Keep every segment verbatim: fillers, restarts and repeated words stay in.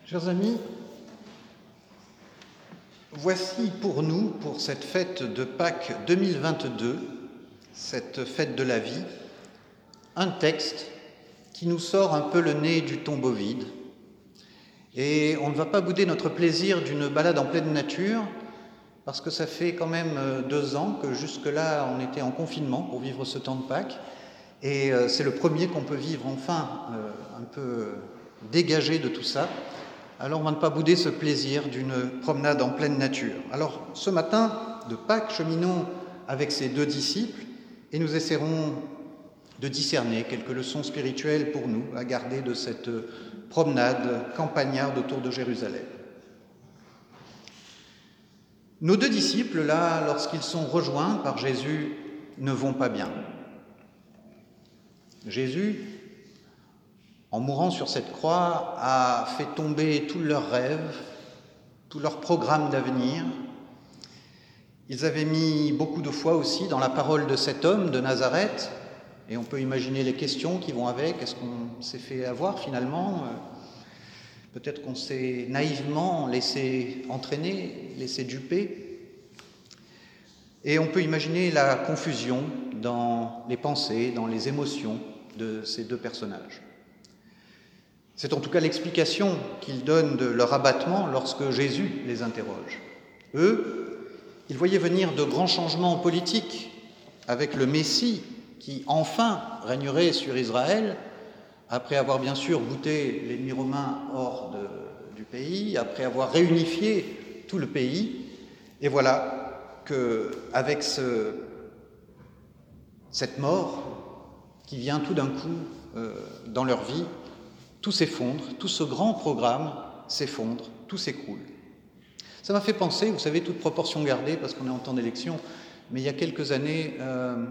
Chers amis, voici pour nous, pour cette fête de Pâques deux mille vingt-deux, cette fête de la vie, un texte qui nous sort un peu le nez du tombeau vide. Et on ne va pas bouder notre plaisir d'une balade en pleine nature, parce que ça fait quand même deux ans que jusque-là on était en confinement pour vivre ce temps de Pâques. Et c'est le premier qu'on peut vivre enfin un peu dégagé de tout ça. Alors on va ne pas bouder ce plaisir d'une promenade en pleine nature. Alors ce matin de Pâques, cheminons avec ces deux disciples et nous essaierons de discerner quelques leçons spirituelles pour nous à garder de cette promenade campagnarde autour de Jérusalem. Nos deux disciples, là, lorsqu'ils sont rejoints par Jésus, ne vont pas bien. Jésus, en mourant sur cette croix, a fait tomber tous leurs rêves, tous leurs programmes d'avenir. Ils avaient mis beaucoup de foi aussi dans la parole de cet homme de Nazareth, et on peut imaginer les questions qui vont avec. Est-ce qu'on s'est fait avoir finalement ? Peut-être qu'on s'est naïvement laissé entraîner, laissé duper. Et on peut imaginer la confusion dans les pensées, dans les émotions de ces deux personnages. C'est en tout cas l'explication qu'ils donnent de leur abattement lorsque Jésus les interroge. Eux, ils voyaient venir de grands changements politiques avec le Messie qui enfin régnerait sur Israël, après avoir bien sûr bouté l'ennemi romain hors de, du pays, après avoir réunifié tout le pays. Et voilà qu'avec ce, cette mort qui vient tout d'un coup euh, dans leur vie, tout s'effondre, tout ce grand programme s'effondre, tout s'écroule. Ça m'a fait penser, vous savez, toute proportion gardée, parce qu'on est en temps d'élection, mais il y a quelques années, euh,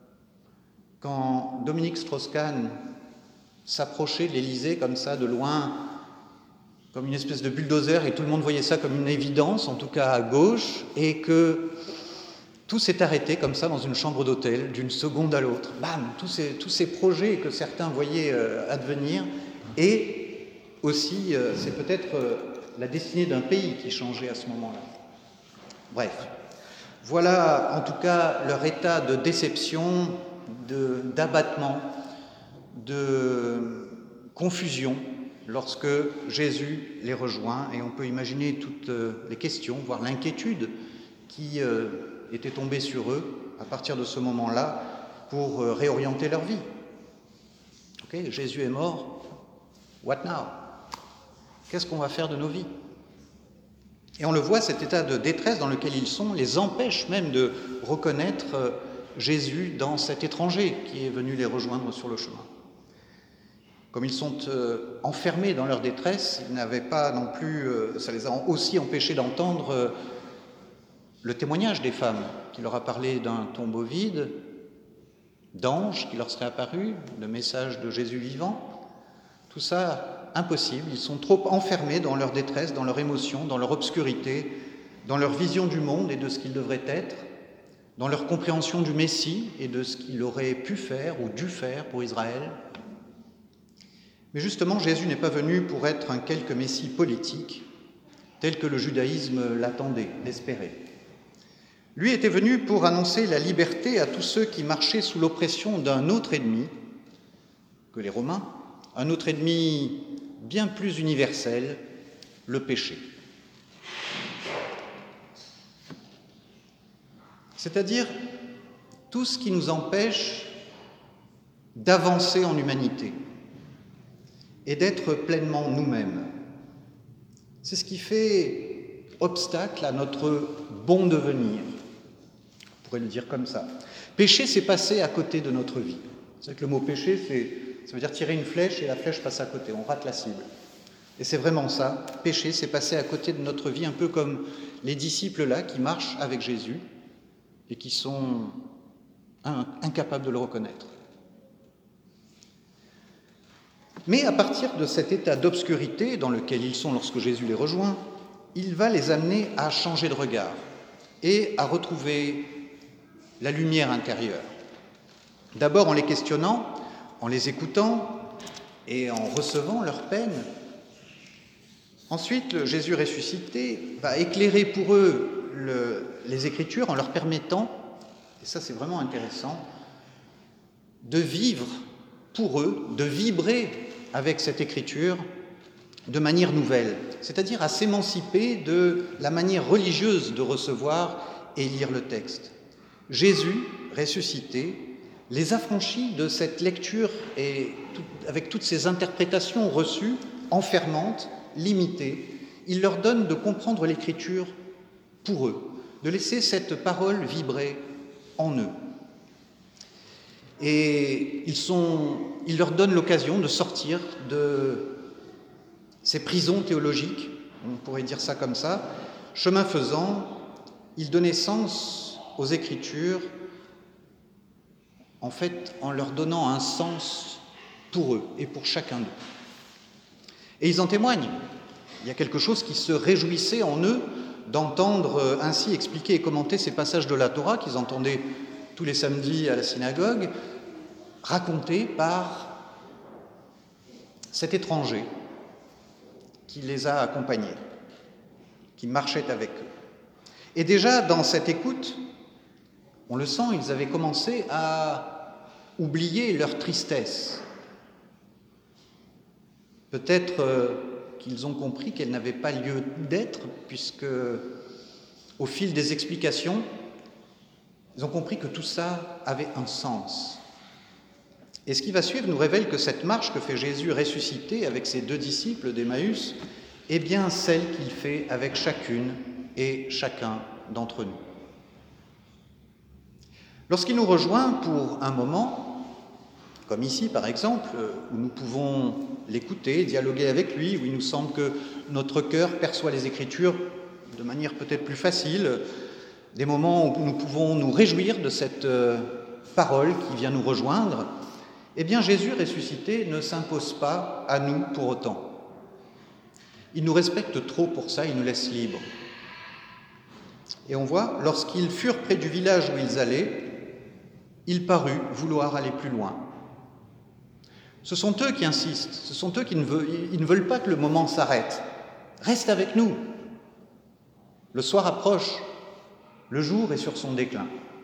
quand Dominique Strauss-Kahn s'approchait de l'Élysée comme ça, de loin, comme une espèce de bulldozer, et tout le monde voyait ça comme une évidence, en tout cas à gauche, et que tout s'est arrêté comme ça dans une chambre d'hôtel, d'une seconde à l'autre. Bam, tous ces, tous ces projets que certains voyaient euh, advenir. Et aussi, euh, c'est peut-être euh, la destinée d'un pays qui changeait à ce moment-là. Bref, voilà en tout cas leur état de déception, de, d'abattement, de confusion lorsque Jésus les rejoint. Et on peut imaginer toutes euh, les questions, voire l'inquiétude qui euh, était tombée sur eux à partir de ce moment-là pour euh, réorienter leur vie. Okay, Jésus est mort. What now? Qu'est-ce qu'on va faire de nos vies? Et on le voit, cet état de détresse dans lequel ils sont les empêche même de reconnaître Jésus dans cet étranger qui est venu les rejoindre sur le chemin. Comme ils sont euh, enfermés dans leur détresse, ils n'avaient pas non plus, euh, ça les a aussi empêchés d'entendre euh, le témoignage des femmes qui leur a parlé d'un tombeau vide, d'anges qui leur seraient apparus, le message de Jésus vivant. Tout ça, impossible. Ils sont trop enfermés dans leur détresse, dans leur émotion, dans leur obscurité, dans leur vision du monde et de ce qu'il devrait être, dans leur compréhension du Messie et de ce qu'il aurait pu faire ou dû faire pour Israël. Mais justement, Jésus n'est pas venu pour être un quelque Messie politique, tel que le judaïsme l'attendait, l'espérait. Lui était venu pour annoncer la liberté à tous ceux qui marchaient sous l'oppression d'un autre ennemi que les Romains, un autre ennemi bien plus universel, le péché. C'est-à-dire tout ce qui nous empêche d'avancer en humanité et d'être pleinement nous-mêmes. C'est ce qui fait obstacle à notre bon devenir. On pourrait le dire comme ça. Péché, c'est passer à côté de notre vie. C'est que le mot péché, c'est Ça veut dire tirer une flèche et la flèche passe à côté, on rate la cible. Et c'est vraiment ça, pécher, c'est passer à côté de notre vie, un peu comme les disciples là qui marchent avec Jésus et qui sont incapables de le reconnaître. Mais à partir de cet état d'obscurité dans lequel ils sont lorsque Jésus les rejoint, il va les amener à changer de regard et à retrouver la lumière intérieure. D'abord en les questionnant, en les écoutant et en recevant leur peine, Ensuite, le Jésus ressuscité va éclairer pour eux le, les Écritures en leur permettant, et ça c'est vraiment intéressant, de vivre pour eux, de vibrer avec cette Écriture de manière nouvelle, c'est-à-dire à s'émanciper de la manière religieuse de recevoir et lire le texte. Jésus ressuscité les affranchit de cette lecture et tout, avec toutes ces interprétations reçues, enfermantes, limitées. Il leur donne de comprendre l'Écriture pour eux, de laisser cette parole vibrer en eux. Et ils sont, il leur donne l'occasion de sortir de ces prisons théologiques, on pourrait dire ça comme ça. Chemin faisant, il donnait sens aux Écritures, en fait, en leur donnant un sens pour eux et pour chacun d'eux. Et ils en témoignent. Il y a quelque chose qui se réjouissait en eux d'entendre ainsi expliquer et commenter ces passages de la Torah qu'ils entendaient tous les samedis à la synagogue, racontés par cet étranger qui les a accompagnés, qui marchait avec eux. Et déjà, dans cette écoute, on le sent, ils avaient commencé à oublier leur tristesse. Peut-être euh, qu'ils ont compris qu'elle n'avait pas lieu d'être, puisque, au fil des explications, ils ont compris que tout ça avait un sens. Et ce qui va suivre nous révèle que cette marche que fait Jésus ressuscité avec ses deux disciples d'Emmaüs est bien celle qu'il fait avec chacune et chacun d'entre nous. Lorsqu'il nous rejoint pour un moment, comme ici par exemple, où nous pouvons l'écouter, dialoguer avec lui, où il nous semble que notre cœur perçoit les Écritures de manière peut-être plus facile, des moments où nous pouvons nous réjouir de cette parole qui vient nous rejoindre, eh bien Jésus ressuscité ne s'impose pas à nous pour autant. Il nous respecte trop pour ça, il nous laisse libres. Et on voit, lorsqu'ils furent près du village où ils allaient, il parut vouloir aller plus loin. Ce sont eux qui insistent, ce sont eux qui ne veulent, ils ne veulent pas que le moment s'arrête. Reste avec nous. Le soir approche, le jour est sur son déclin.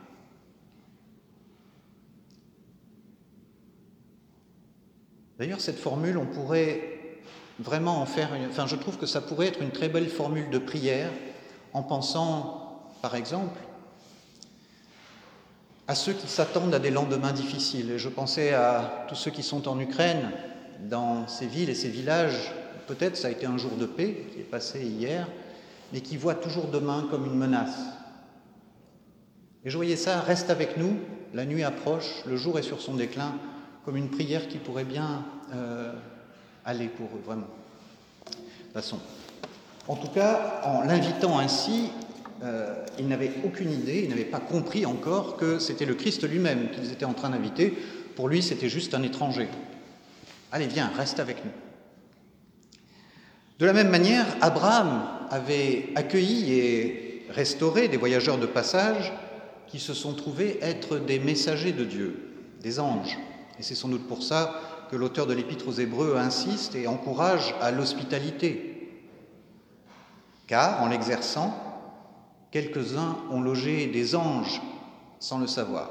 D'ailleurs, cette formule, on pourrait vraiment en faire une... Enfin, je trouve que ça pourrait être une très belle formule de prière en pensant, par exemple, à ceux qui s'attendent à des lendemains difficiles. Et je pensais à tous ceux qui sont en Ukraine, dans ces villes et ces villages. Peut-être ça a été un jour de paix qui est passé hier, mais qui voient toujours demain comme une menace. Et je voyais ça, reste avec nous, la nuit approche, le jour est sur son déclin, comme une prière qui pourrait bien euh, aller pour eux, vraiment. Passons. En tout cas, en l'invitant ainsi, euh, ils n'avaient aucune idée, ils n'avaient pas compris encore que c'était le Christ lui-même qu'ils étaient en train d'inviter. Pour lui, c'était juste un étranger. Allez, viens, reste avec nous. De la même manière, Abraham avait accueilli et restauré des voyageurs de passage qui se sont trouvés être des messagers de Dieu, des anges. Et c'est sans doute pour ça que l'auteur de l'Épître aux Hébreux insiste et encourage à l'hospitalité. Car, en l'exerçant, quelques-uns ont logé des anges sans le savoir.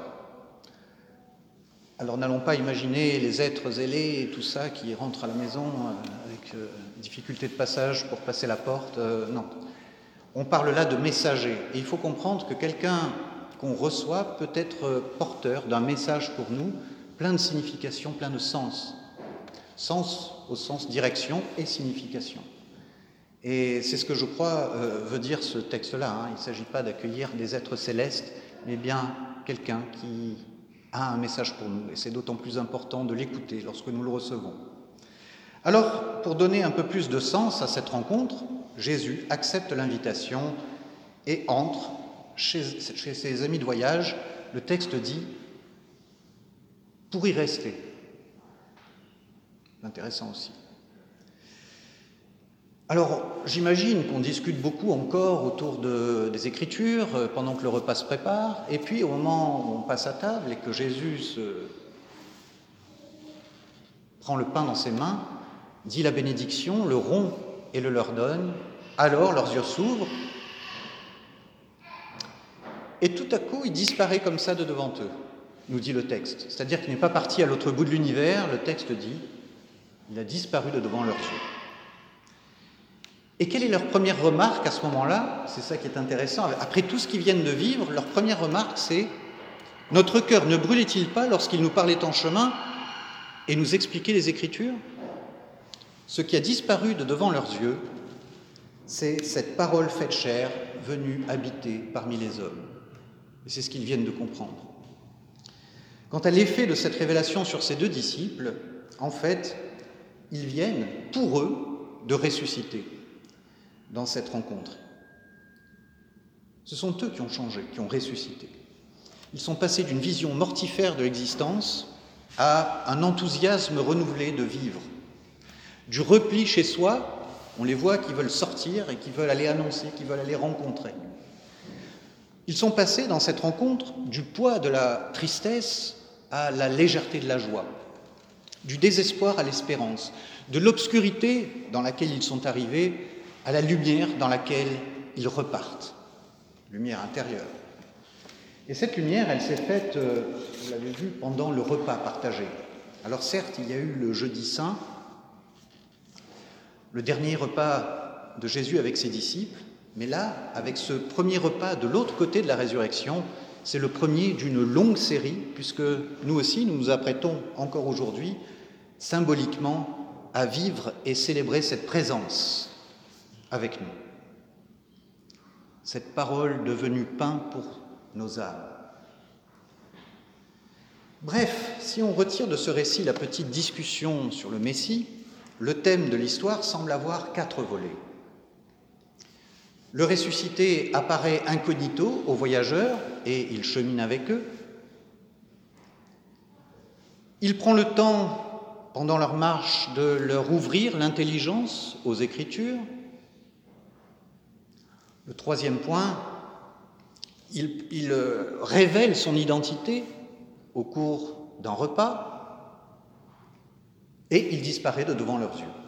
Alors n'allons pas imaginer les êtres zélés et tout ça qui rentrent à la maison avec euh, difficulté de passage pour passer la porte. Euh, non. On parle là de messagers. Et il faut comprendre que quelqu'un qu'on reçoit peut être porteur d'un message pour nous, plein de signification, plein de sens. Sens au sens direction et signification. Et c'est ce que je crois euh, veut dire ce texte-là. Hein. Il ne s'agit pas d'accueillir des êtres célestes, mais bien quelqu'un qui a un message pour nous. Et c'est d'autant plus important de l'écouter lorsque nous le recevons. Alors, pour donner un peu plus de sens à cette rencontre, Jésus accepte l'invitation et entre chez, chez ses amis de voyage. Le texte dit « pour y rester ». Intéressant aussi. Alors, j'imagine qu'on discute beaucoup encore autour de, des Écritures euh, pendant que le repas se prépare, et puis au moment où on passe à table et que Jésus se... prend le pain dans ses mains, dit la bénédiction, le rompt et le leur donne. Alors leurs yeux s'ouvrent, et tout à coup, il disparaît comme ça de devant eux, nous dit le texte. C'est-à-dire qu'il n'est pas parti à l'autre bout de l'univers, le texte dit, il a disparu de devant leurs yeux. Et quelle est leur première remarque à ce moment-là? C'est ça qui est intéressant. Après tout ce qu'ils viennent de vivre, leur première remarque, c'est « Notre cœur ne brûlait-il pas lorsqu'il nous parlait en chemin et nous expliquait les Écritures ?» Ce qui a disparu de devant leurs yeux, c'est cette parole faite chair, venue habiter parmi les hommes. Et c'est ce qu'ils viennent de comprendre. Quant à l'effet de cette révélation sur ces deux disciples, en fait, ils viennent, pour eux, de ressusciter dans cette rencontre. Ce sont eux qui ont changé, qui ont ressuscité. Ils sont passés d'une vision mortifère de l'existence à un enthousiasme renouvelé de vivre. Du repli chez soi, on les voit qui veulent sortir et qui veulent aller annoncer, qui veulent aller rencontrer. Ils sont passés dans cette rencontre du poids de la tristesse à la légèreté de la joie, du désespoir à l'espérance, de l'obscurité dans laquelle ils sont arrivés à la lumière dans laquelle ils repartent, lumière intérieure. Et cette lumière, elle s'est faite, vous l'avez vu, pendant le repas partagé. Alors certes, il y a eu le jeudi saint, le dernier repas de Jésus avec ses disciples, mais là, avec ce premier repas de l'autre côté de la résurrection, c'est le premier d'une longue série, puisque nous aussi, nous nous apprêtons encore aujourd'hui, symboliquement, à vivre et célébrer cette présence avec nous. Cette parole devenue pain pour nos âmes. Bref, si on retire de ce récit la petite discussion sur le Messie, le thème de l'histoire semble avoir quatre volets. Le ressuscité apparaît incognito aux voyageurs et il chemine avec eux. Il prend le temps, pendant leur marche, de leur ouvrir l'intelligence aux Écritures. Le troisième point, il, il révèle son identité au cours d'un repas et il disparaît de devant leurs yeux.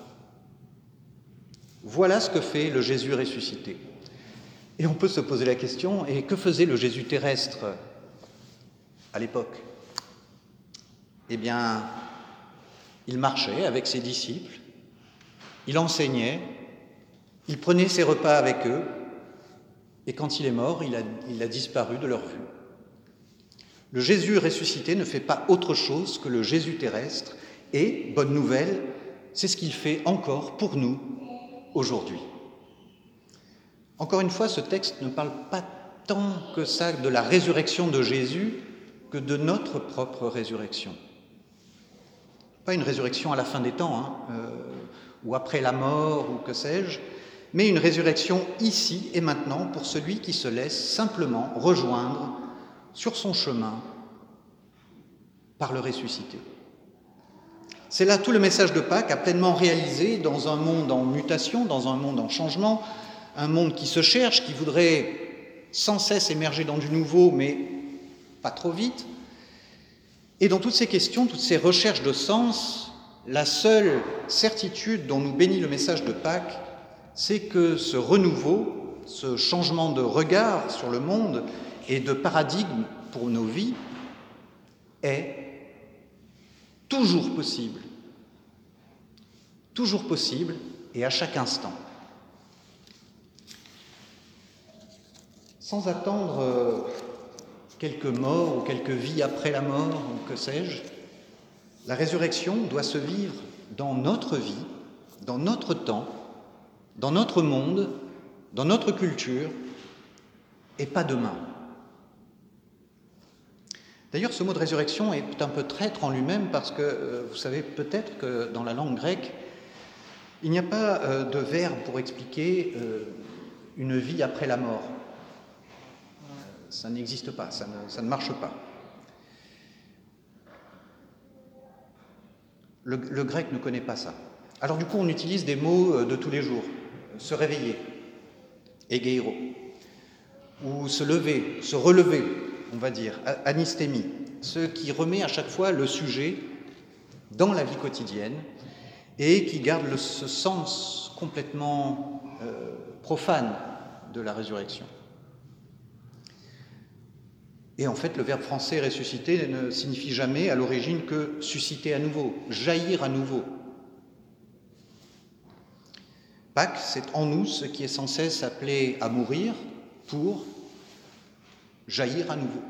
Voilà ce que fait le Jésus ressuscité. Et on peut se poser la question, et que faisait le Jésus terrestre à l'époque? Eh bien, il marchait avec ses disciples, il enseignait, il prenait ses repas avec eux, et quand il est mort, il a, il a disparu de leur vue. Le Jésus ressuscité ne fait pas autre chose que le Jésus terrestre, et, bonne nouvelle, c'est ce qu'il fait encore pour nous aujourd'hui. Encore une fois, ce texte ne parle pas tant que ça de la résurrection de Jésus que de notre propre résurrection. Pas une résurrection à la fin des temps, hein, euh, ou après la mort, ou que sais-je, mais une résurrection ici et maintenant pour celui qui se laisse simplement rejoindre sur son chemin par le ressuscité. C'est là tout le message de Pâques à pleinement réalisé dans un monde en mutation, dans un monde en changement, un monde qui se cherche, qui voudrait sans cesse émerger dans du nouveau, mais pas trop vite. Et dans toutes ces questions, toutes ces recherches de sens, la seule certitude dont nous bénit le message de Pâques, c'est que ce renouveau, ce changement de regard sur le monde et de paradigme pour nos vies est toujours possible. Toujours possible et à chaque instant. Sans attendre quelques morts ou quelques vies après la mort, ou que sais-je, la résurrection doit se vivre dans notre vie, dans notre temps, dans notre monde, dans notre culture, et pas demain. D'ailleurs, ce mot de résurrection est un peu traître en lui-même parce que euh, vous savez peut-être que dans la langue grecque, il n'y a pas euh, de verbe pour expliquer euh, une vie après la mort. Ça n'existe pas, ça ne, ça ne marche pas. Le, le grec ne connaît pas ça. Alors du coup, on utilise des mots de tous les jours. Se réveiller, égeiro, ou se lever, se relever, on va dire, anistémie, ce qui remet à chaque fois le sujet dans la vie quotidienne et qui garde le, ce sens complètement euh, profane de la résurrection. Et en fait, le verbe français ressusciter ne signifie jamais à l'origine que susciter à nouveau, jaillir à nouveau. Pâques, c'est en nous ce qui est sans cesse appelé à mourir pour jaillir à nouveau.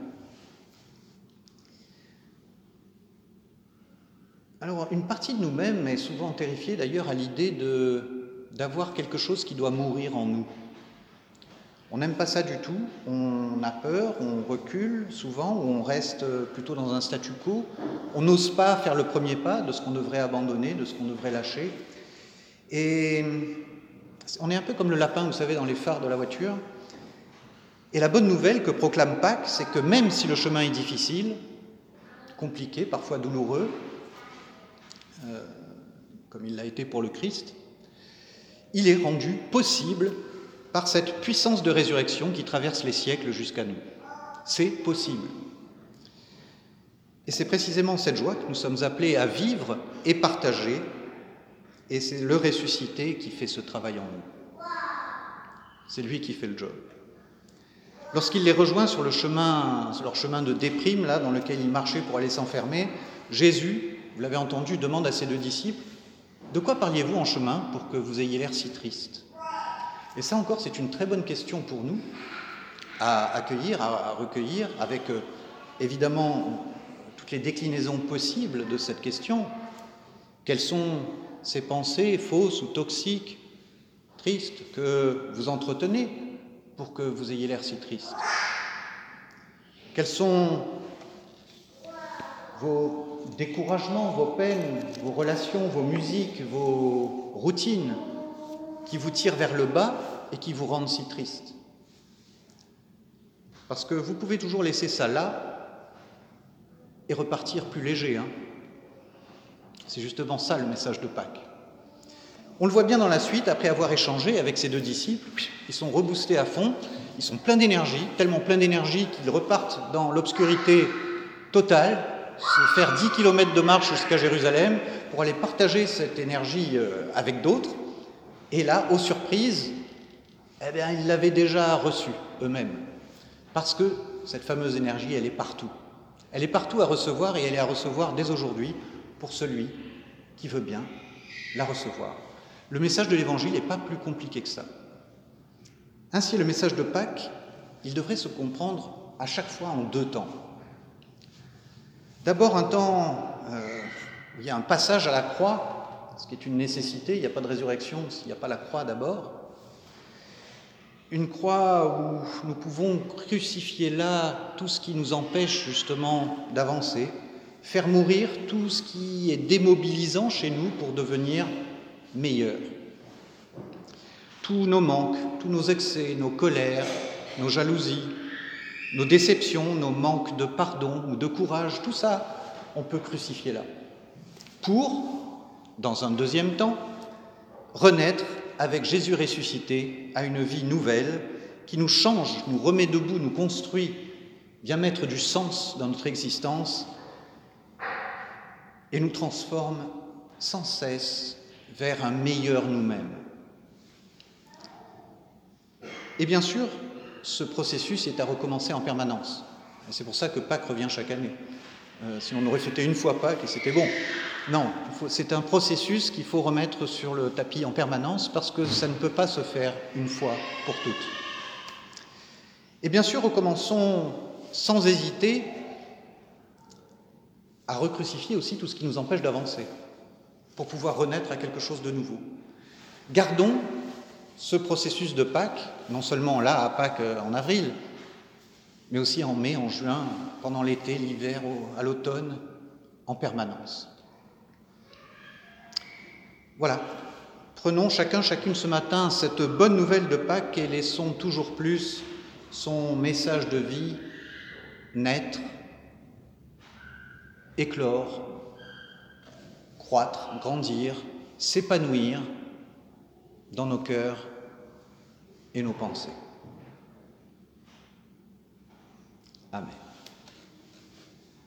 Alors, une partie de nous-mêmes est souvent terrifiée d'ailleurs à l'idée de, d'avoir quelque chose qui doit mourir en nous. On n'aime pas ça du tout, on a peur, on recule souvent, ou on reste plutôt dans un statu quo. On n'ose pas faire le premier pas de ce qu'on devrait abandonner, de ce qu'on devrait lâcher. Et on est un peu comme le lapin, vous savez, dans les phares de la voiture. Et la bonne nouvelle que proclame Pâques, c'est que même si le chemin est difficile, compliqué, parfois douloureux, euh, comme il l'a été pour le Christ, il est rendu possible par cette puissance de résurrection qui traverse les siècles jusqu'à nous. C'est possible. Et c'est précisément cette joie que nous sommes appelés à vivre et partager, et c'est le ressuscité qui fait ce travail en nous. C'est lui qui fait le job. Lorsqu'il les rejoint sur le chemin, sur leur chemin de déprime, là, dans lequel ils marchaient pour aller s'enfermer, Jésus, vous l'avez entendu, demande à ses deux disciples « De quoi parliez-vous en chemin pour que vous ayez l'air si triste ?» Et ça encore, c'est une très bonne question pour nous à accueillir, à, à recueillir, avec euh, évidemment toutes les déclinaisons possibles de cette question. Quelles sont ces pensées fausses ou toxiques, tristes, que vous entretenez pour que vous ayez l'air si triste? Quels sont vos découragements, vos peines, vos relations, vos musiques, vos routines qui vous tirent vers le bas et qui vous rendent si triste? Parce que vous pouvez toujours laisser ça là et repartir plus léger. Hein. C'est justement ça le message de Pâques. On le voit bien dans la suite, après avoir échangé avec ces deux disciples, ils sont reboostés à fond, ils sont pleins d'énergie, tellement pleins d'énergie qu'ils repartent dans l'obscurité totale, se faire dix kilomètres de marche jusqu'à Jérusalem pour aller partager cette énergie avec d'autres. Et là, aux surprises, eh bien, ils l'avaient déjà reçue eux-mêmes. Parce que cette fameuse énergie, elle est partout. Elle est partout à recevoir et elle est à recevoir dès aujourd'hui pour celui qui veut bien la recevoir. Le message de l'Évangile n'est pas plus compliqué que ça. Ainsi, le message de Pâques, il devrait se comprendre à chaque fois en deux temps. D'abord, un temps euh, où il y a un passage à la croix, ce qui est une nécessité, il n'y a pas de résurrection s'il n'y a pas la croix d'abord. Une croix où nous pouvons crucifier là tout ce qui nous empêche justement d'avancer, faire mourir tout ce qui est démobilisant chez nous pour devenir meilleur. Tous nos manques, tous nos excès, nos colères, nos jalousies, nos déceptions, nos manques de pardon ou de courage, tout ça, on peut crucifier là. Pour, dans un deuxième temps, renaître avec Jésus ressuscité à une vie nouvelle qui nous change, nous remet debout, nous construit, vient mettre du sens dans notre existence et nous transforme sans cesse vers un meilleur nous-mêmes. Et bien sûr, ce processus est à recommencer en permanence. Et c'est pour ça que Pâques revient chaque année. Euh, si on aurait fêté une fois Pâques et c'était bon. Non, il faut, c'est un processus qu'il faut remettre sur le tapis en permanence parce que ça ne peut pas se faire une fois pour toutes. Et bien sûr, recommençons sans hésiter à recrucifier aussi tout ce qui nous empêche d'avancer pour pouvoir renaître à quelque chose de nouveau. Gardons ce processus de Pâques, non seulement là à Pâques en avril, mais aussi en mai, en juin, pendant l'été, l'hiver, à l'automne, en permanence. Voilà, prenons chacun, chacune ce matin cette bonne nouvelle de Pâques et laissons toujours plus son message de vie naître, éclore, croître, grandir, s'épanouir dans nos cœurs et nos pensées. Amen.